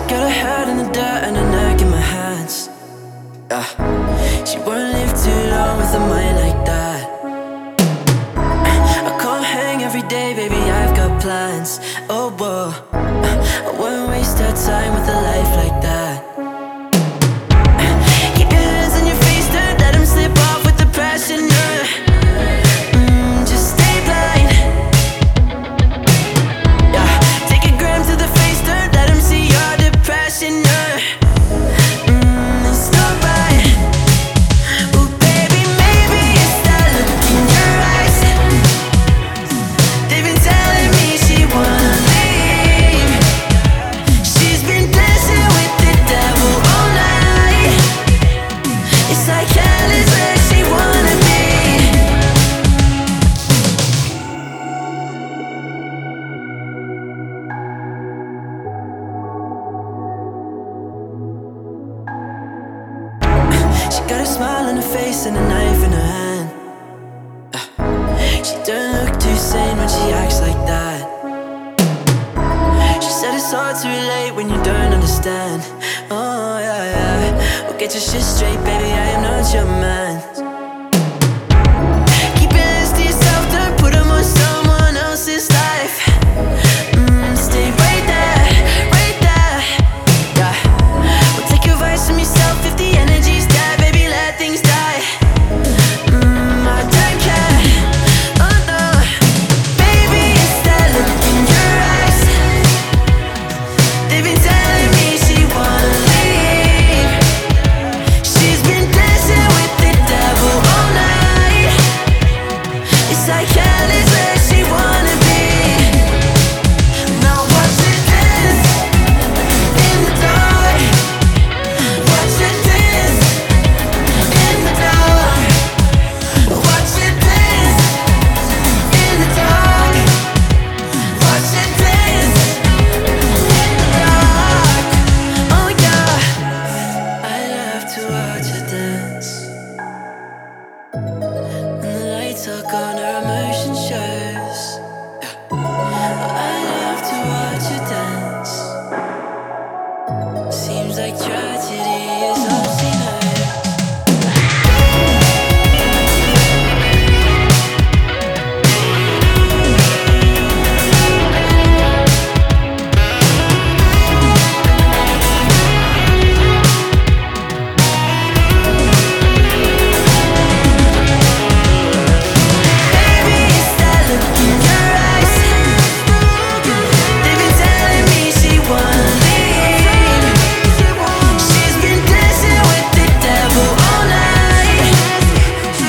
got her head in the dirt and her neck in my hands. Yeah. She won't live too long with a mind like that. I can't hang every day, baby, I've got plans. Oh, whoa, I won't waste her time with a life like that. Keep your hands on your face, don't let them slip off with the passion. Just stay blind. Yeah, take a gram to the face, don't let them see your depression. It's not right. Ooh, baby, maybe it's that look in your eyes. They've been telling me she wanna leave. She's been dancing with the devil all night. It's like hell is where she wanna be. She got a smile on her face and a knife in her hand. She don't look too sane when she acts like that. She said it's hard to relate when you don't understand. Oh yeah, yeah. Well, get your shit straight, baby, I am not your man.